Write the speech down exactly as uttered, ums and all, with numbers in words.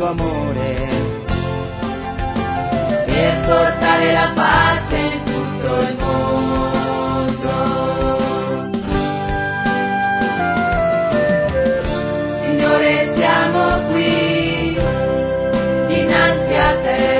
amore, per portare la pace in tutto il mondo. Signore, siamo qui dinanzi a te.